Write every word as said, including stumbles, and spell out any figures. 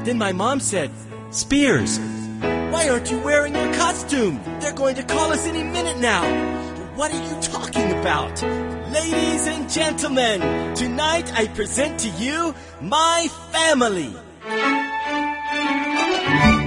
Then my mom said, "Spears, why aren't you wearing your costume? They're going to call us any minute now." "What are you talking about?" "Ladies and gentlemen, tonight I present to you my family."